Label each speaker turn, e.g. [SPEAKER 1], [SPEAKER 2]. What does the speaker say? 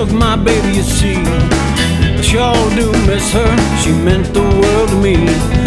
[SPEAKER 1] took my baby, you see. I sure do miss her, she meant the world to me.